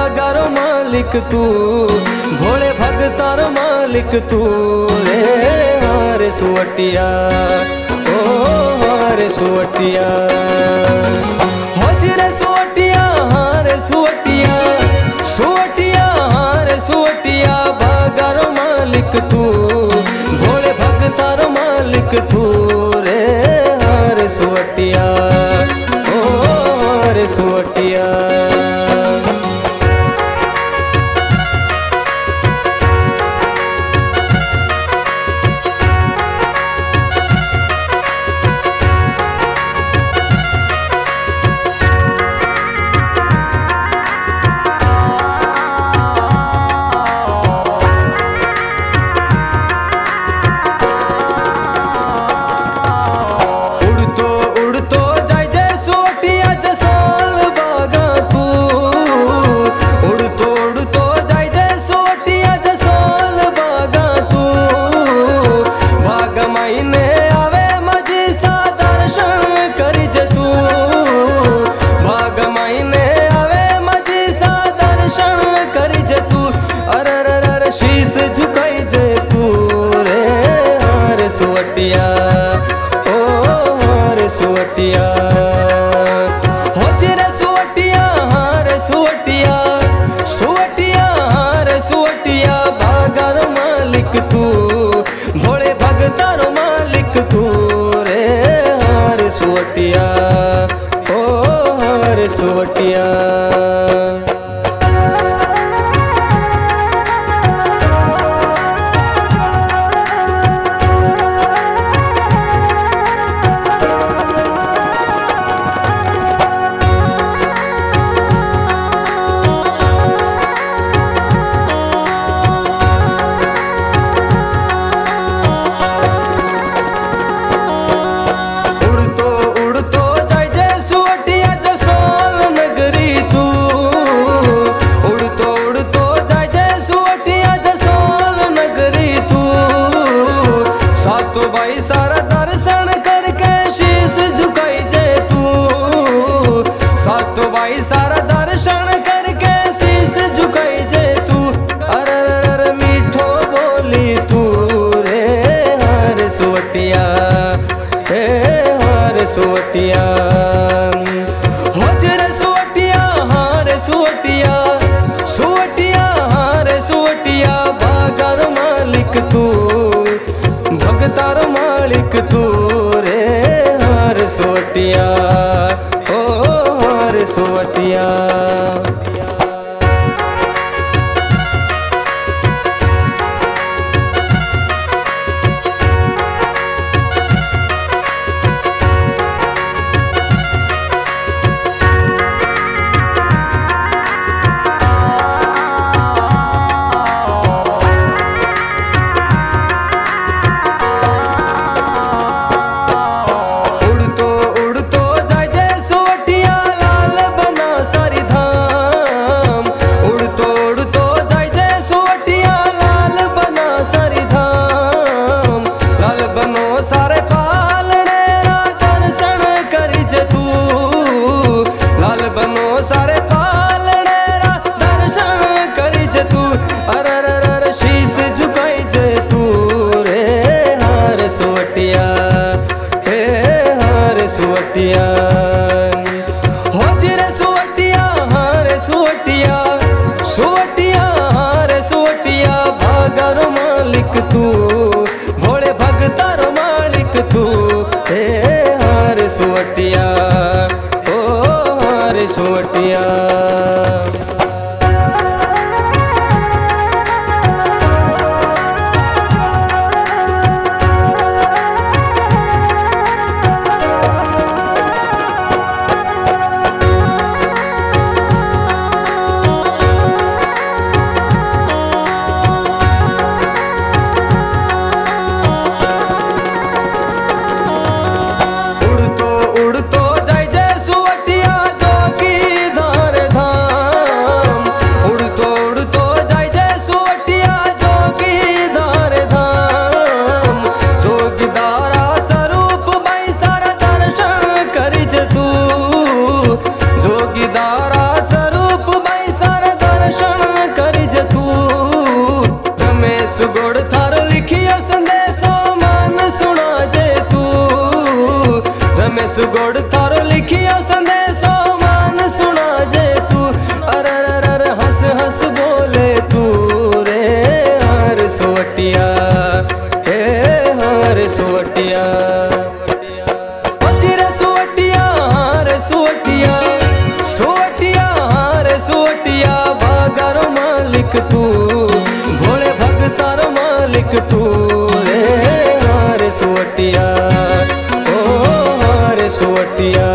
बागारो मालिक तू, भोले भगतारो मालिक तू रे हारे सुवटिया, ओ हारे सुवटिया। होजी रे सुवटिया हारे सुवटिया, सुवटिया हारे सुवटिया। बागारो मालिक तू, भोले भगतारो मालिक तू रे हारे सुवटिया, ओ हारे सुवटिया। सुवटिया, ओ हारे सुवटिया। होजी रे सुवटिया हारे सुवटिया, सुवटिया हारे सुवटिया। बागारो मालिक तू, भोले भगतारो मालिक तू रे हारे सुवटिया, ओ हारे सुवटिया। तो भाई सारा दर्शन करके शीश झुकाई जे तू, सातो भाई सारा दर्शन करके शीश झुकाई जे तू। अरे अरे मीठो बोली तू रे हारे सुवटिया, हे हारे सुवटिया। होजी रे सुवटिया हारे सुवटिया, सुवटिया हारे सुवटिया। बागारो मालिक तू, भगतारो मालिक तू रे हारे सुवटिया, ओ हारे सुवटिया। सारे पालने रा दर्शन करी जे तू, अरे शीश झुकाई जे तू रे हारे सुवटिया, हे हारे सुवटिया। होजी रे सुवटिया हारे सुवटिया, सुवटिया हारे सुवटिया। बागारो मालिक तू, भोले भगतारो मालिक तू हे हारे सुवटिया, ओ हारे सुवटिया। उड़तो जाय जे सुवटिया जोगी धार धाम। एक तू रे हार सुवटिया, ओ हार सुवटिया।